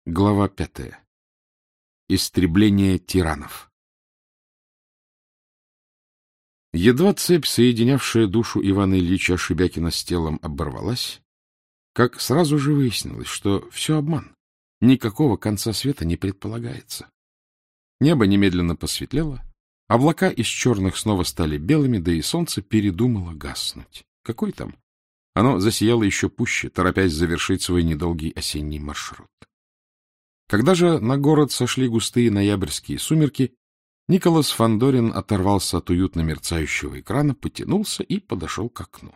Глава 5. Истребление тиранов. Едва цепь, соединявшая душу Ивана Ильича Шебякина с телом, оборвалась, как сразу же выяснилось, что все обман, никакого конца света не предполагается. Небо немедленно посветлело, облака из черных снова стали белыми, да и солнце передумало гаснуть. Какой там? Оно засияло еще пуще, торопясь завершить свой недолгий осенний маршрут. Когда же на город сошли густые ноябрьские сумерки, Николас Фандорин оторвался от уютно мерцающего экрана, потянулся и подошел к окну.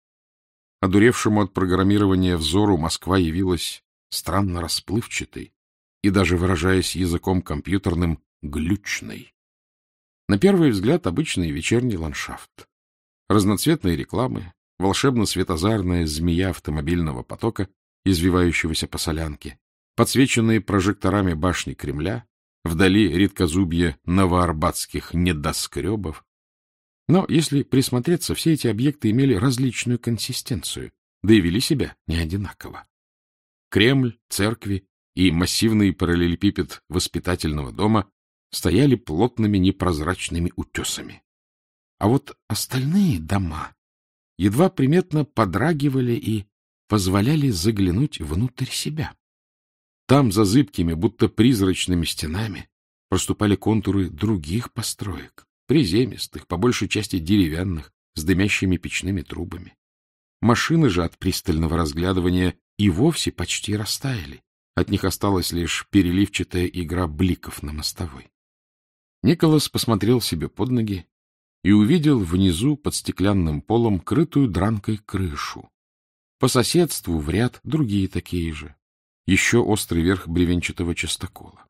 Одуревшему от программирования взору Москва явилась странно расплывчатой и, даже выражаясь языком компьютерным, глючной. На первый взгляд обычный вечерний ландшафт. Разноцветные рекламы, волшебно-светозарная змея автомобильного потока, извивающегося по солянке, подсвеченные прожекторами башни Кремля, вдали редкозубье новоарбатских недоскребов. Но если присмотреться, все эти объекты имели различную консистенцию, да и вели себя не одинаково. Кремль, церкви и массивный параллелепипед воспитательного дома стояли плотными непрозрачными утесами. А вот остальные дома едва приметно подрагивали и позволяли заглянуть внутрь себя. Там, за зыбкими, будто призрачными стенами, проступали контуры других построек, приземистых, по большей части деревянных, с дымящими печными трубами. Машины же от пристального разглядывания и вовсе почти растаяли. От них осталась лишь переливчатая игра бликов на мостовой. Николас посмотрел себе под ноги и увидел внизу под стеклянным полом крытую дранкой крышу. По соседству в ряд другие такие же. Еще острый верх бревенчатого частокола.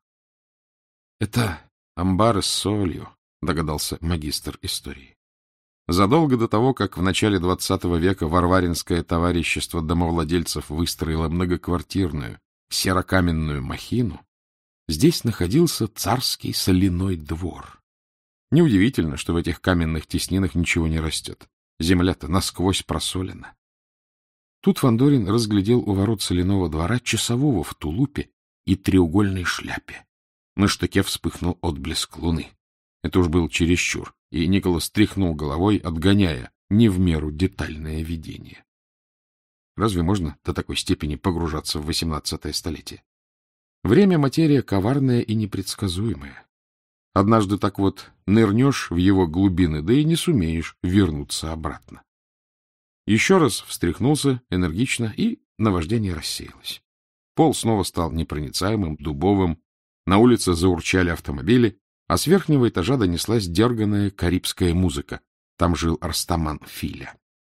— Это амбары с солью, — догадался магистр истории. Задолго до того, как в начале XX века Варваринское товарищество домовладельцев выстроило многоквартирную серокаменную махину, здесь находился царский соляной двор. Неудивительно, что в этих каменных теснинах ничего не растет. Земля-то насквозь просолена. Тут Фандорин разглядел у ворот соляного двора часового в тулупе и треугольной шляпе. На штыке вспыхнул отблеск луны. Это уж был чересчур, и Николас тряхнул головой, отгоняя не в меру детальное видение. Разве можно до такой степени погружаться в XVIII столетие? Время — материя коварная и непредсказуемая. Однажды так вот нырнешь в его глубины, да и не сумеешь вернуться обратно. Еще раз встряхнулся энергично, и наваждение рассеялось. Пол снова стал непроницаемым, дубовым, на улице заурчали автомобили, а с верхнего этажа донеслась дерганая карибская музыка. Там жил Арстаман Филя.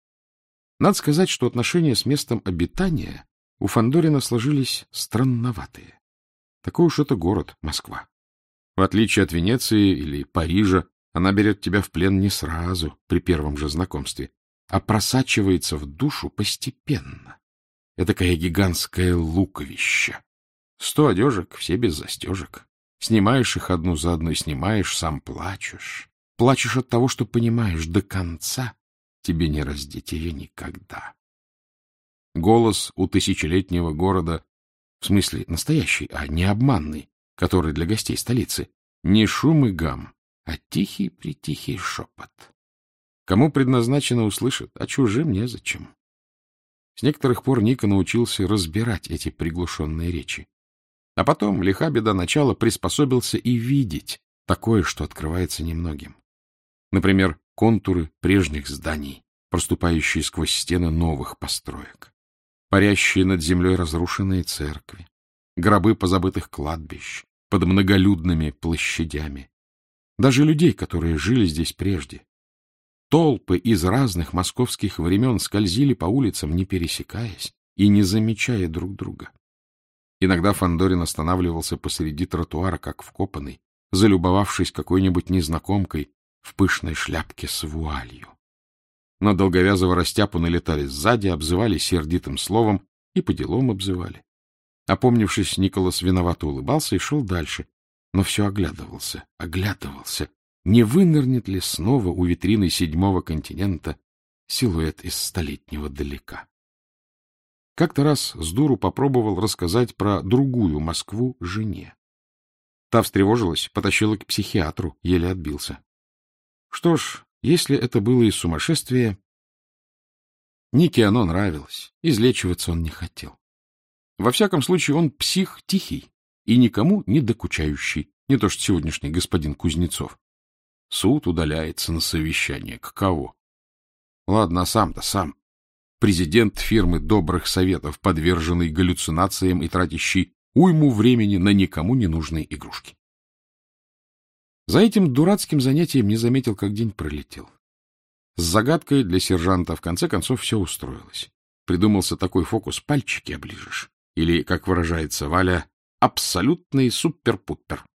Надо сказать, что отношения с местом обитания у Фандорина сложились странноватые. Такой уж это город, Москва. В отличие от Венеции или Парижа, она берет тебя в плен не сразу, при первом же знакомстве, а просачивается в душу постепенно. Этакое гигантское луковище. 100 одежек, все без застежек. Снимаешь их одну за одной, снимаешь, сам плачешь. Плачешь от того, что понимаешь, до конца тебе не раздеть ее никогда. Голос у тысячелетнего города, в смысле настоящий, а не обманный, который для гостей столицы, не шум и гам, а тихий-притихий шепот. Кому предназначено, услышат, а чужим незачем. С некоторых пор Ника научился разбирать эти приглушенные речи. А потом, лиха беда начала, приспособился и видеть такое, что открывается немногим. Например, контуры прежних зданий, проступающие сквозь стены новых построек, парящие над землей разрушенные церкви, гробы позабытых кладбищ под многолюдными площадями, даже людей, которые жили здесь прежде. Толпы из разных московских времен скользили по улицам, не пересекаясь и не замечая друг друга. Иногда Фандорин останавливался посреди тротуара, как вкопанный, залюбовавшись какой-нибудь незнакомкой в пышной шляпке с вуалью. На долговязого растяпу налетали сзади, обзывали сердитым словом и по делам обзывали. Опомнившись, Николас виновато улыбался и шел дальше, но все оглядывался. Не вынырнет ли снова у витрины 7-го континента силуэт из столетнего далека? Как-то раз с дуру попробовал рассказать про другую Москву жене. Та встревожилась, потащила к психиатру, еле отбился. Что ж, если это было и сумасшествие, Нике оно нравилось, излечиваться он не хотел. Во всяком случае, он псих тихий и никому не докучающий, не то что сегодняшний господин Кузнецов. Суд удаляется на совещание. Каково? Ладно, а сам-то сам. Президент фирмы добрых советов, подверженный галлюцинациям и тратящий уйму времени на никому не нужные игрушки. За этим дурацким занятием не заметил, как день пролетел. С загадкой для сержанта в конце концов все устроилось. Придумался такой фокус — пальчики оближешь. Или, как выражается Валя, абсолютный супер-пупер.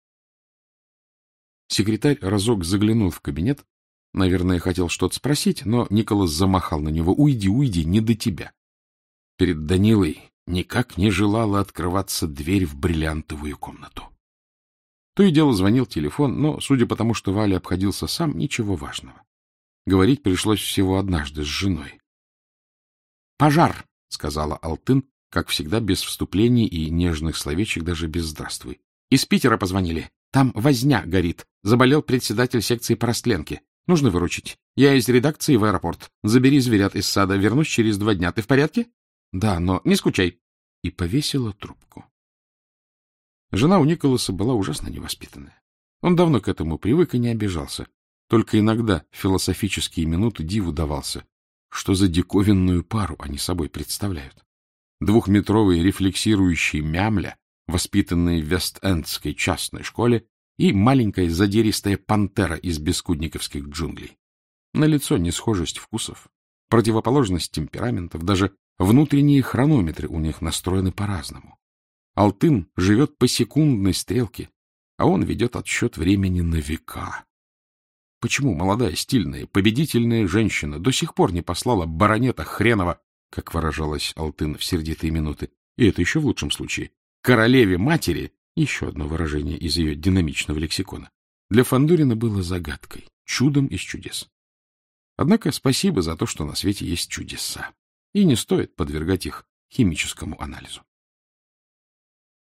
Секретарь разок заглянул в кабинет, наверное, хотел что-то спросить, но Николас замахал на него: «Уйди, уйди, не до тебя». Перед Данилой никак не желала открываться дверь в бриллиантовую комнату. То и дело звонил телефон, но, судя по тому, что Валя обходился сам, ничего важного. Говорить пришлось всего однажды с женой. «Пожар!» — сказала Алтын, как всегда, без вступлений и нежных словечек, даже без «здравствуй». «Из Питера позвонили. Там возня горит. Заболел председатель секции по растленке. Нужно выручить. Я из редакции в аэропорт. Забери зверят из сада. Вернусь через 2 дня. Ты в порядке?» «Да, но не скучай». И повесила трубку. Жена у Николаса была ужасно невоспитанная. Он давно к этому привык и не обижался. Только иногда в философические минуты диву давался, что за диковинную пару они собой представляют. 2-метровый рефлексирующий мямля, воспитанный в Вест-Эндской частной школе, и маленькая задиристая пантера из бескудниковских джунглей. Налицо несхожесть вкусов, противоположность темпераментов, даже внутренние хронометры у них настроены по-разному. Алтын живет по секундной стрелке, а он ведет отсчет времени на века. Почему молодая, стильная, победительная женщина до сих пор не послала баронета хренова, как выражалась Алтын в сердитые минуты, и это еще в лучшем случае, королеве-матери, еще одно выражение из ее динамичного лексикона, для Фандурина было загадкой, чудом из чудес. Однако спасибо за то, что на свете есть чудеса, и не стоит подвергать их химическому анализу.